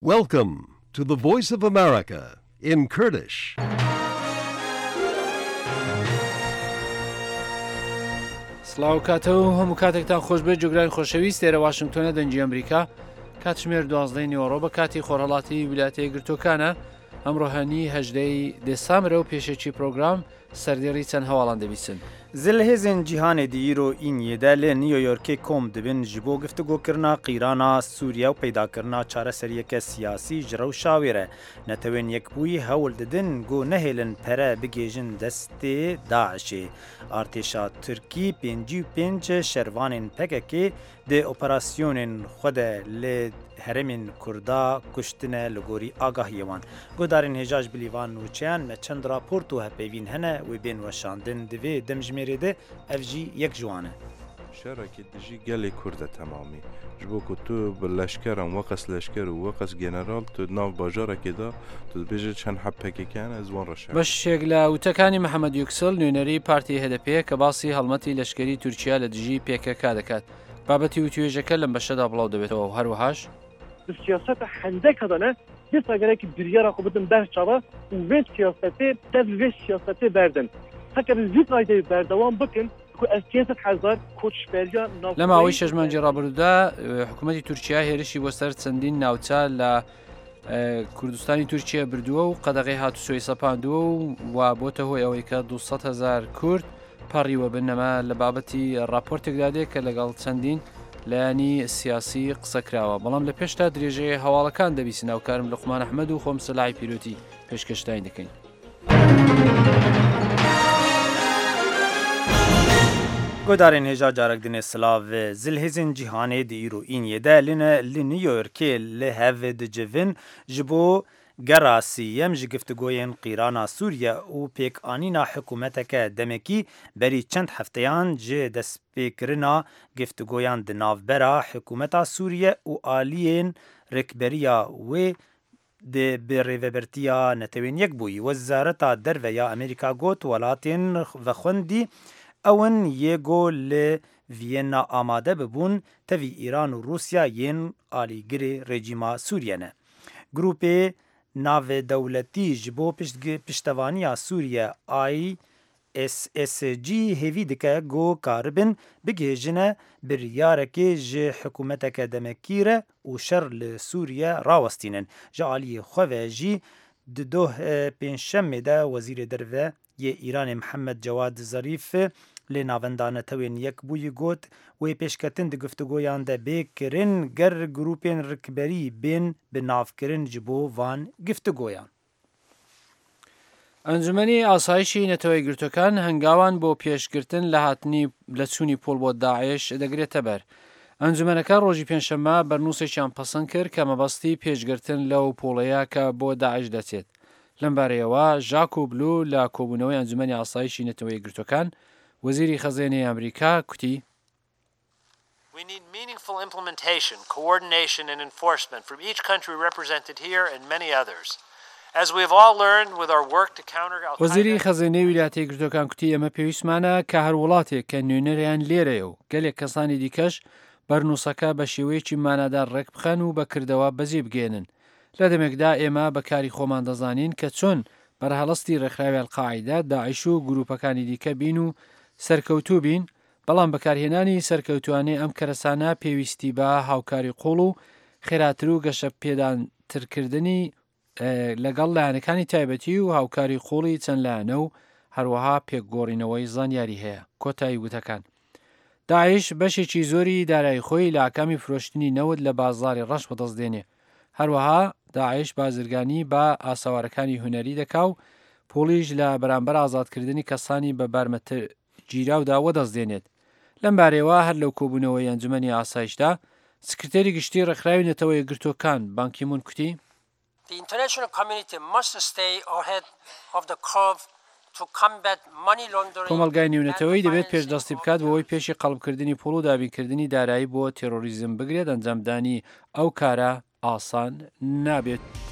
Welcome to the Voice of America in Kurdish. سڵاو کاتەوە هەموو کاتێکتان خۆش بێت جوگران خۆشەویست لێرە واشنگتۆنە دەنجی ئەمریکا کاتژمێر 12 نیوەڕۆ بە کاتی خۆرهەڵاتی ویلایەتە یەکگرتووەکانە ئەمڕۆهانی 18 دێسامبرە و پێشێکی پرۆگرام سەردێڕی چەند هەواڵان دەبیستن. زلهێزên cihanê di îro Înyêde lê New Yorkê kom dibin ji bo giftugokirina qîrana Sûriya û peydakirina çareseriyeke siyasî ji rewşa wê re. Netewên Yekbûyî hewl didin got nehêlin pere bigêjin destê Daişê. Artêşa Tirkî 55 şervanên PKK di operasyonên xwe de lê herêmên Kurda kuştine li gorî agahiyê wan. Guhdarên hêja ji bilîvan nûçeyan me çend raport û hevpeyvîn hene wê bên weşandin di vê demjimêrê de ev jî yek ji wan e. شاركت دجي قالي كردة تمامي جبوكو تو باللشكرة وقس لشكر وقس جنرال تو ناف باجارة كده تو بيجي چند حبكي كان ازوان رشا بەشێک لە وتەکانی محەممەد یوکسل نوێنەری پارتی هەدەپێ کە باسی هەڵمەتی لەشکری تورکیا لە دژی پێکەکا دەکات بابەتی وتوێژەکە لەم بەشەدا بڵاو دەبێتەوە و هەروەهاش سیاست هەندێکدانە دێساگەرێکی بریارە خۆ بدن بەرچاوە و وێ سیاسەتێ دەست وێ سیاسەتێ بەردن هەکە زیید ئایدەی بەردەوام بکن لە ماوەی شەژمانجی ڕابردوودا حکوومەتی تورکیا هێرشی بۆ سەر چەندین ناوچە لە کوردستانی تورکیا بردووە و قەدەغی هاتوسۆی سەپاندووە و بۆتە هۆی ئەوەی کە 200,000 کورد پەڕیوە بنەما لە بابەتی راپۆرتێکدا دێت کە لەگەڵ چەندین لایانی سیاسی قسەکراوە بەڵام لە پێشتا درێژەیە هەواڵەکان دەبیستن ناوکارم لوقمان ئەحمەد و خۆم سەلاحی پیرۆتی پێشکەشتای دەکەین. Guhdarên hêja carek dinê silav zilhêzên cihanê di îro Înyêde li New Yorkê li hev dicivin ji bo gera sîyem ji giftugoyên qîrana Sûriye û pêkanîna hikûmeteke demekî berî çend hefteyan ji destpêkirina giftugoyan di navbera hikûmeta Sûriye û aliyên rêkberiya wê di bi rêvebertiya Netewên Yekbûyî. Wezareta Derve ya Amerîka got welatên vexwendî ewan yêgo li Viyena amade bibûn tevî Îran û Rûsya yên alîgirê rejîma Sûriye ne. Grupê navdewletî ji bo piştevaniya Sûriye ISSG hêvî dike got karibin bigihêjine biryarekê ji hikûmeteke demekî re û şer li Sûriye rawestînin. Ji aliyê xwe ve jî di doh pênşemê de Wezîrê Derve yê Îranê Mihemed Cewad Zarîf lê navenda Netewên Yekbûyî got wê pêşketin di giftugoyan de bêkirin ger grûpên rikberî bên bi navkirin ji bo van giftugoyan. ئەنجومەنی ئاسایشی نەتەوە یەکگرتووەکان هەنگاوان بۆ پێشگرتن لە هاتنی لە چوونی پۆل بۆ داعش دەگرێتە بەر. ئەنجومەنەکە ڕۆژی پێنجشەممە بەرنووسێکیان پەسەند کرد کە مەبەستی پێشگرتن لەو پۆڵەیە کە بۆ داعش دەچێت. لەم بارەیەوە ژاک و بلو لە کۆبوونەوەی ئەنجومەنی ئاسایشی نەتەوە یەکگرتووەکان وەزیری خەزانەی ئەمریکا کوتی We need meaningful implementation, coordination and enforcement from each country represented here and many others. As we have all learned with our work to counter Al-Qaeda. وەزیری خەزانەی ویلایەتە یەکگرتووەکان کوتی ئەمە پێویستمانە کە هەر وڵاتێک کە نوێنەریان لێرەیە و گەلێک کەسانی دیکەش بەرنووسەکە بە شێوەیەکی مانادار ڕێک بخەن و بەکردەوە بەجێ بگێنن. لە دەمێکدا ئێمە بەکاری خۆمان دەزانین کە چۆن بەرهەڵستی ڕێکخراوی ئەلقاعیدا داعش و گروپەکانی دیکە بین و سەرکەوتوو بین بەڵام بەکارهێنانی سەرکەوتوانەی ئەم کەرەسانە پێویستی بە هاوکاری قوڵ و خێراتر و گەشە پێدانترکردنی لەگەڵ لایەنەکانی تایبەتی و هاوکاری قوڵی چەند لایەنە و هەروەها پێکگۆڕینەوەی زانیاری هەیە. کۆتایی وتەکان داعش بەشێکی زۆری دارایی خۆی لە ئاکامی فرۆشتنی نەوت لە بازاڕی ڕەش بەدەستدێنێ. هەروەها داعش بازرگانی بە ئاساوارەکانی هونەری دەکا و پۆلیش لە بەرامبەر ئازادکردنی کەسانی بە بارمەتە گیراودا وەدەستدێنێت. لەم بارەوە هەر لەو کۆبوونەوەی ئەنجومەنی ئاسایشدا سکرتێری گشتی ڕێکخراوی نەتەوە یەکگرتووەکان بان کی مون کوتی The international community must stay ahead of the curve to combat money laundering. کۆمەلگای نێونەتەوەی دەبێت پێشدەستی بکات بۆەوەی پێشی قەڵبکردنی پوڵ و دابینکردنی دارایی بۆ تێرۆریزم بگرێت ئەنجامدانی ئەو کارە ئاسان نابێت.